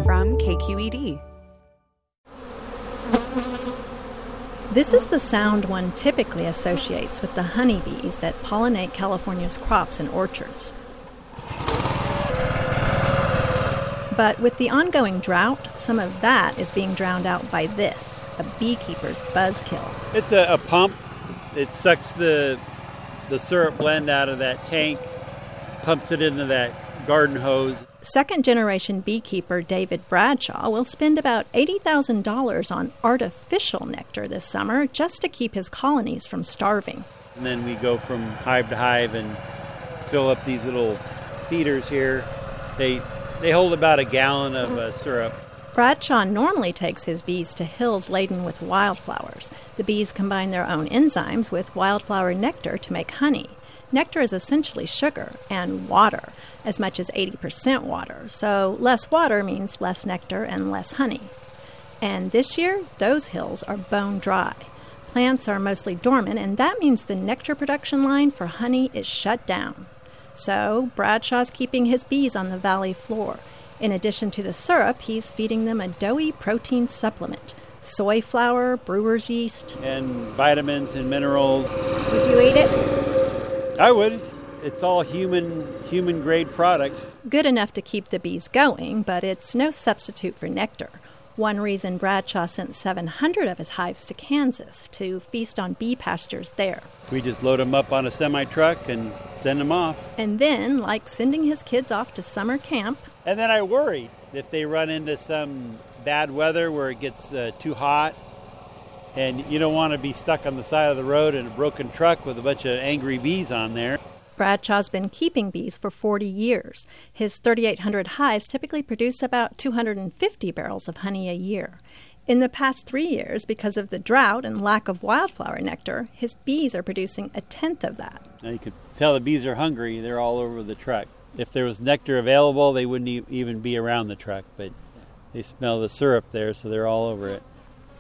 from KQED. This is the sound one typically associates with the honeybees that pollinate California's crops and orchards. But with the ongoing drought, some of that is being drowned out by this, a beekeeper's buzzkill. It's a pump. It sucks the syrup blend out of that tank, pumps it into that garden hose. Second-generation beekeeper David Bradshaw will spend about $80,000 on artificial nectar this summer just to keep his colonies from starving. And then we go from hive to hive and fill up these little feeders here. They hold about a gallon of syrup. Bradshaw normally takes his bees to hills laden with wildflowers. The bees combine their own enzymes with wildflower nectar to make honey. Nectar is essentially sugar and water, as much as 80% water. So less water means less nectar and less honey. And this year, those hills are bone dry. Plants are mostly dormant, and that means the nectar production line for honey is shut down. So Bradshaw's keeping his bees on the valley floor. In addition to the syrup, he's feeding them a doughy protein supplement, soy flour, brewer's yeast. And vitamins and minerals. Would you eat it? I would. It's all human-grade product. Good enough to keep the bees going, but it's no substitute for nectar. One reason Bradshaw sent 700 of his hives to Kansas to feast on bee pastures there. We just load them up on a semi-truck and send them off. And then, like sending his kids off to summer camp. And then I worry if they run into some bad weather where it gets too hot, and you don't want to be stuck on the side of the road in a broken truck with a bunch of angry bees on there. Bradshaw's been keeping bees for 40 years. His 3,800 hives typically produce about 250 barrels of honey a year. In the past 3 years, because of the drought and lack of wildflower nectar, his bees are producing a tenth of that. Now you could tell the bees are hungry. They're all over the truck. If there was nectar available, they wouldn't even be around the truck, but they smell the syrup there, so they're all over it.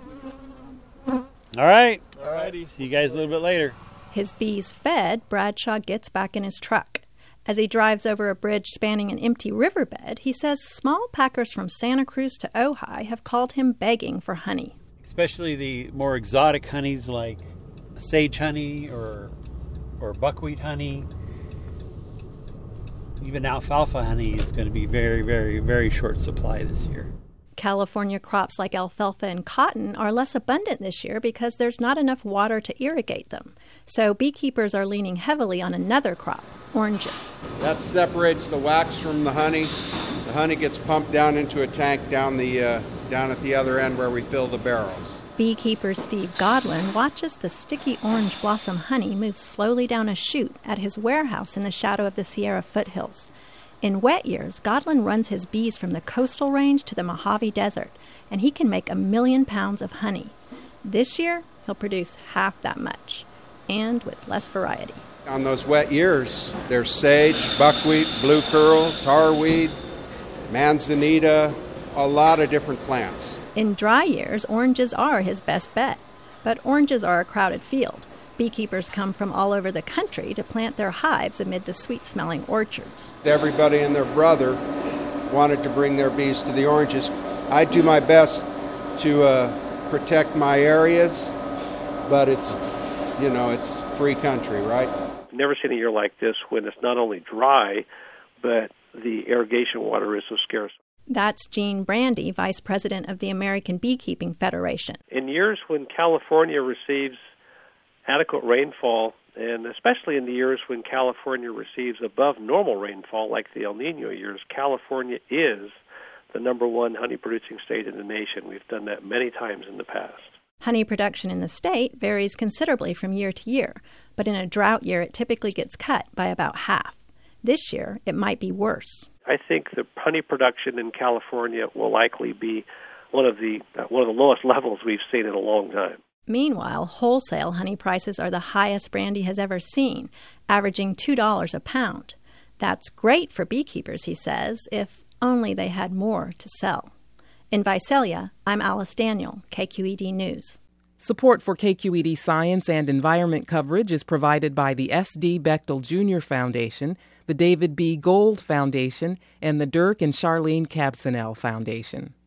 All right. See you guys a little bit later. His bees fed, Bradshaw gets back in his truck. As he drives over a bridge spanning an empty riverbed, he says small packers from Santa Cruz to Ojai have called him begging for honey. Especially the more exotic honeys like sage honey or buckwheat honey. Even alfalfa honey is going to be very, very, very short supply this year. California crops like alfalfa and cotton are less abundant this year because there's not enough water to irrigate them. So beekeepers are leaning heavily on another crop, oranges. That separates the wax from the honey. The honey gets pumped down into a tank down at the other end where we fill the barrels. Beekeeper Steve Godwin watches the sticky orange blossom honey move slowly down a chute at his warehouse in the shadow of the Sierra foothills. In wet years, Godwin runs his bees from the coastal range to the Mojave Desert, and he can make 1 million pounds of honey. This year, he'll produce half that much, and with less variety. On those wet years, there's sage, buckwheat, blue curl, tarweed, manzanita, a lot of different plants. In dry years, oranges are his best bet, but oranges are a crowded field. Beekeepers come from all over the country to plant their hives amid the sweet-smelling orchards. Everybody and their brother wanted to bring their bees to the oranges. I do my best to protect my areas, but it's free country, right? Never seen a year like this when it's not only dry, but the irrigation water is so scarce. That's Gene Brandy, Vice President of the American Beekeeping Federation. In years when California receives adequate rainfall, and especially in the years when California receives above normal rainfall, like the El Nino years, California is the number one honey-producing state in the nation. We've done that many times in the past. Honey production in the state varies considerably from year to year, but in a drought year it typically gets cut by about half. This year, it might be worse. I think the honey production in California will likely be one of the lowest levels we've seen in a long time. Meanwhile, wholesale honey prices are the highest Brandy has ever seen, averaging $2 a pound. That's great for beekeepers, he says, if only they had more to sell. In Visalia, I'm Alice Daniel, KQED News. Support for KQED Science and Environment coverage is provided by the S.D. Bechtel Jr. Foundation, the David B. Gold Foundation, and the Dirk and Charlene Cabsinell Foundation.